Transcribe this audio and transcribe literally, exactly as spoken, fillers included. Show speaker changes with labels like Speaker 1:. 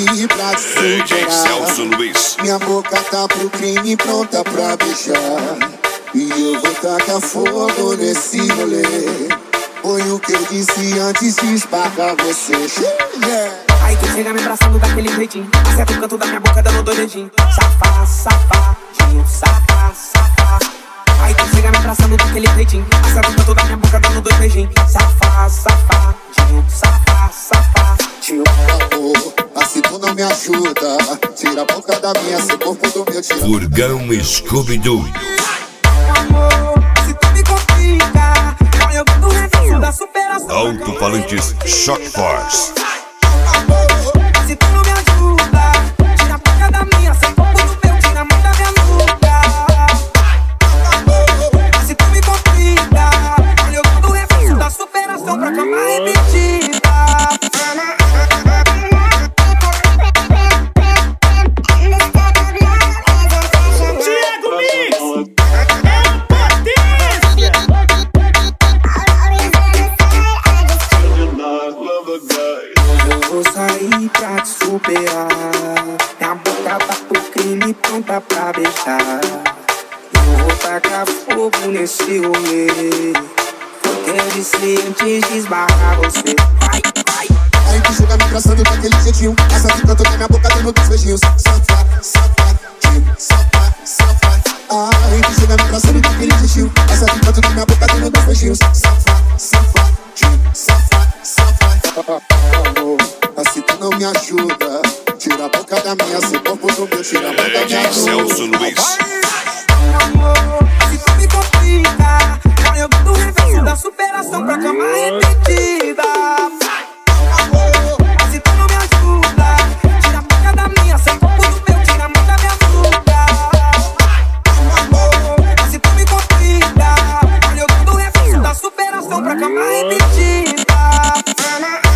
Speaker 1: sair pra te superar.
Speaker 2: Celso Luiz.
Speaker 1: Minha boca tá pro crime, pronta pra beijar. E eu vou tacar fogo nesse rolê. Foi o que eu disse antes de esparcar você. Yeah.
Speaker 3: Aí tu chega me abraçando daquele jeitinho, acerta o canto da minha boca dando dois dedinhos. Safá, safadinho, safá, safá. Aí tu chega me abraçando daquele jeitinho, acerta o canto da minha boca dando dois beijinhos. Safá, safadinho, safá, safá.
Speaker 1: Tio, amor, assim tu não me ajuda. Tira a boca da minha, seu corpo do meu tira.
Speaker 2: Furgão Scooby-Doo.
Speaker 3: Amor, se tu me complica, olha eu do reflexo da superação.
Speaker 2: Alto-falantes Shock Force.
Speaker 3: Se tu não me ajuda, tira a boca da minha, seu corpo do meu, tira a mão da minha nuca. Se tu me complica, olha eu do reflexo da superação pra cama repetida.
Speaker 4: Thiago Mix é uma potência.
Speaker 3: Eu vou sair pra te superar. Minha boca tá pro crime, pronta pra beijar. Eu vou tacar fogo nesse rolê. Foi o que eu disse antes de esbarrar você. Vai, vai.
Speaker 1: Aí tu chega me abraçando daquele jeitinho, essa de canto na minha boca dando dois beijinhos. Safá, safadinho, safá, safá. Aí tu chega me abraçando daquele jeitinho, essa de canto na minha boca dando dois beijinhos. Safá, safadinho, safá, safá. Amor, assim tu não me ajuda. Tira a boca da minha, seu corpo do meu, tira a boca da minha.
Speaker 2: Celso Luiz.
Speaker 3: Amor, se tu me complica, olha eu do reflexo da superação pra cama repetida. Se tu não me ajuda, tira a boca da minha, seu corpo do meu, tira a mão da minha nuca. Amor, se tu me complica, olha eu do reflexo da superação pra cama repetida.